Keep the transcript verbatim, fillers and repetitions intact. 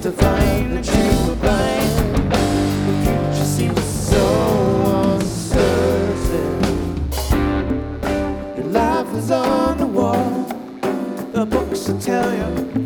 to find the truth of blind. The future seems so uncertain. Your life is on the wall. The books will tell you